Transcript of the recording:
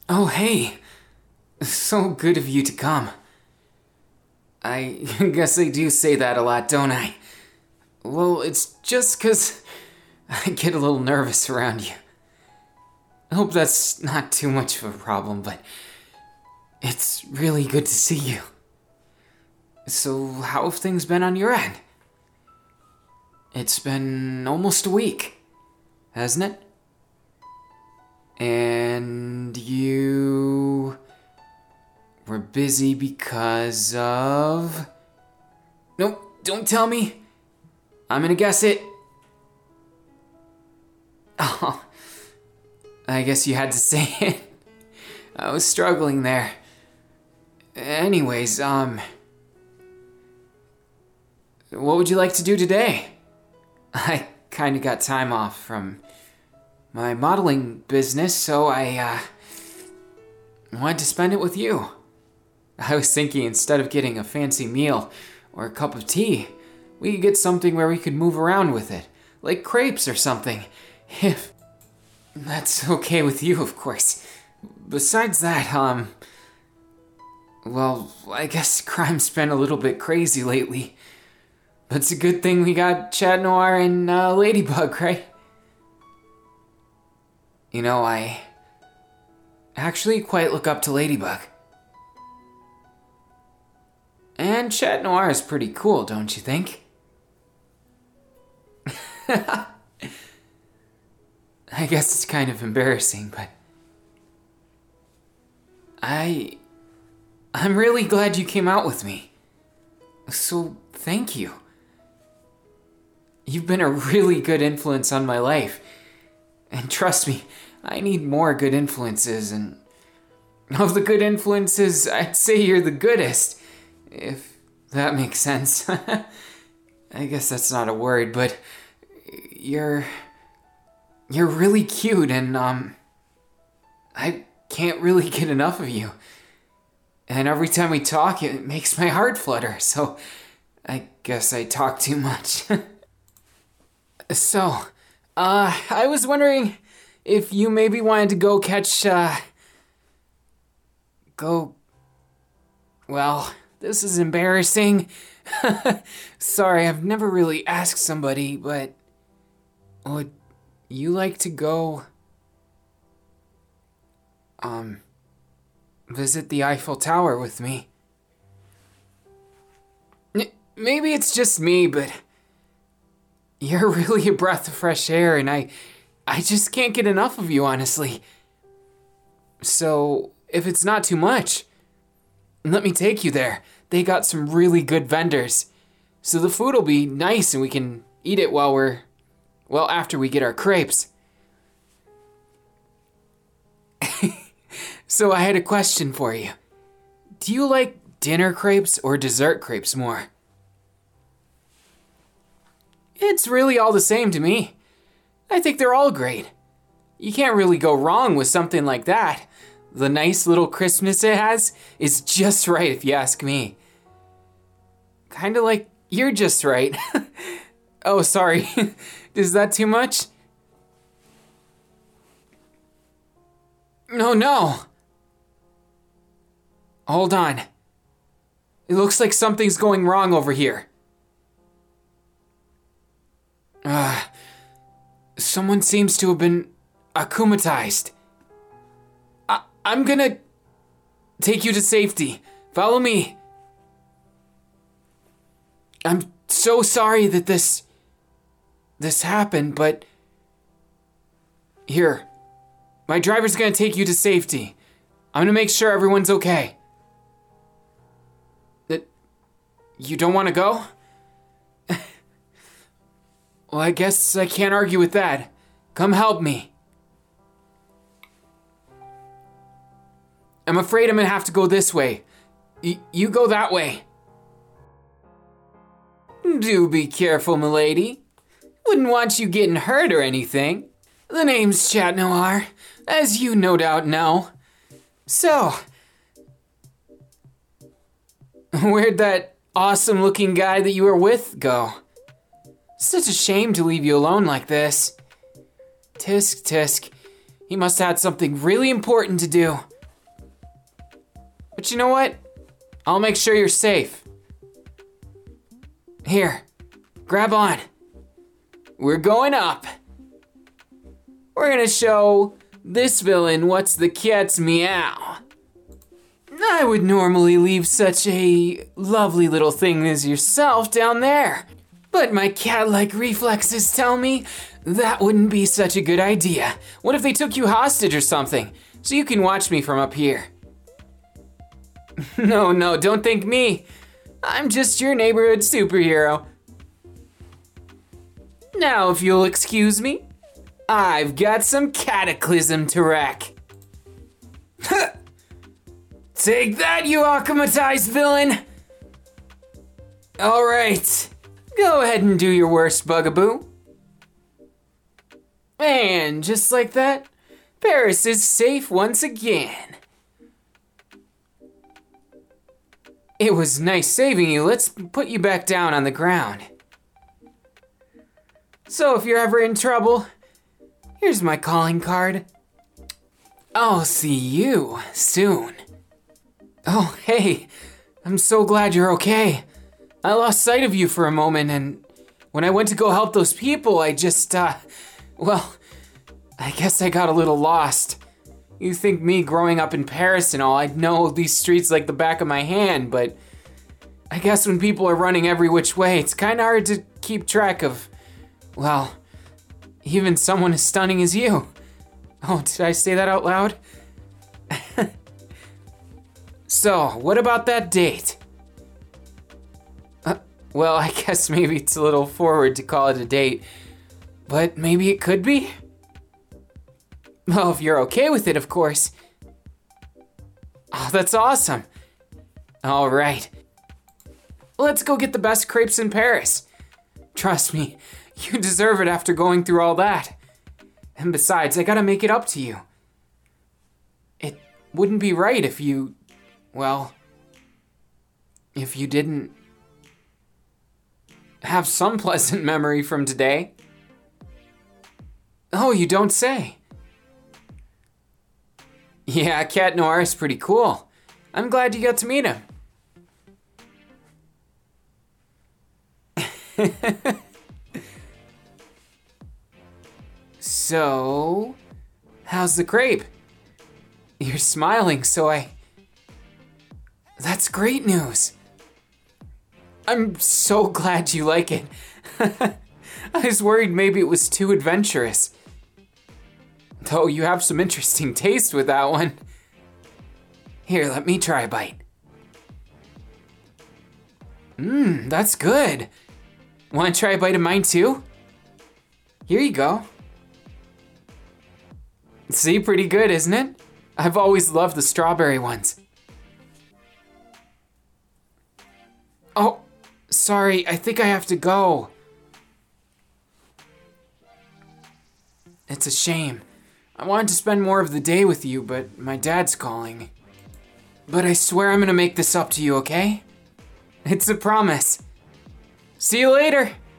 Oh, hey. So good of you to come. I guess I do say that a lot, don't I? Well, it's just 'cause I get a little nervous around you. I hope that's not too much of a problem, but it's really good to see you. So, how have things been on your end? It's been almost a week, hasn't it? And you were busy because of... Nope, don't tell me. I'm gonna guess it. Oh, I guess you had to say it. I was struggling there. Anyways, what would you like to do today? I kinda got time off from my modeling business, so I wanted to spend it with you. I was thinking instead of getting a fancy meal or a cup of tea, we could get something where we could move around with it, like crepes or something, if that's okay with you, of course. Besides that, well, I guess crime's been a little bit crazy lately. But it's a good thing we got Chat Noir and Ladybug, right? You know, I actually quite look up to Ladybug. And Chat Noir is pretty cool, don't you think? I guess it's kind of embarrassing, but I'm really glad you came out with me. So, thank you. You've been a really good influence on my life. And trust me, I need more good influences, and of the good influences, I'd say you're the goodest. If that makes sense. I guess that's not a word, but you're really cute, and I can't really get enough of you. And every time we talk, it makes my heart flutter, so I guess I talk too much. So, I was wondering if you maybe wanted to go catch, well, this is embarrassing. Sorry, I've never really asked somebody, but would you like to go, visit the Eiffel Tower with me? Maybe it's just me, but you're really a breath of fresh air, and I just can't get enough of you, honestly. So, if it's not too much, let me take you there. They got some really good vendors. So the food will be nice and we can eat it after we get our crepes. So I had a question for you. Do you like dinner crepes or dessert crepes more? It's really all the same to me. I think they're all great. You can't really go wrong with something like that. The nice little crispness it has is just right if you ask me. Kinda like you're just right. Oh, sorry. Is that too much? No. Hold on. It looks like something's going wrong over here. Someone seems to have been akumatized. I'm gonna take you to safety. Follow me. I'm so sorry that this happened, but here, my driver's gonna take you to safety. I'm gonna make sure everyone's okay. You don't want to go? Well, I guess I can't argue with that. Come help me. I'm afraid I'm gonna have to go this way. You go that way. Do be careful, milady. Wouldn't want you getting hurt or anything. The name's Chat Noir, as you no doubt know. So, where'd that awesome-looking guy that you were with go? Such a shame to leave you alone like this. Tisk. He must have had something really important to do. But you know what? I'll make sure you're safe. Here, grab on. We're going up. We're gonna show this villain what's the cat's meow. I would normally leave such a lovely little thing as yourself down there, but my cat-like reflexes tell me that wouldn't be such a good idea. What if they took you hostage or something, so you can watch me from up here? No, don't thank me. I'm just your neighborhood superhero. Now, if you'll excuse me, I've got some cataclysm to wreck. Take that, you akumatized villain! All right, go ahead and do your worst, Bugaboo. And just like that, Paris is safe once again. It was nice saving you. Let's put you back down on the ground. So if you're ever in trouble, here's my calling card. I'll see you soon. Oh, hey, I'm so glad you're okay. I lost sight of you for a moment, and when I went to go help those people, I just, well, I guess I got a little lost. You think me growing up in Paris and all, I'd know these streets like the back of my hand, but I guess when people are running every which way, it's kind of hard to keep track of, well, even someone as stunning as you. Oh, did I say that out loud? So, what about that date? Well, I guess maybe it's a little forward to call it a date, but maybe it could be? Well, if you're okay with it, of course. Oh, that's awesome. All right. Let's go get the best crepes in Paris. Trust me, you deserve it after going through all that. And besides, I gotta make it up to you. It wouldn't be right if you, well, if you didn't have some pleasant memory from today. Oh, you don't say. Yeah, Cat Noir is pretty cool. I'm glad you got to meet him. So, how's the crepe? You're smiling, so that's great news. I'm so glad you like it. I was worried maybe it was too adventurous. Though you have some interesting taste with that one. Here, let me try a bite. That's good. Want to try a bite of mine too? Here you go. See, pretty good, isn't it? I've always loved the strawberry ones. Oh, sorry, I think I have to go. It's a shame. I wanted to spend more of the day with you, but my dad's calling. But I swear I'm gonna make this up to you, okay? It's a promise. See you later.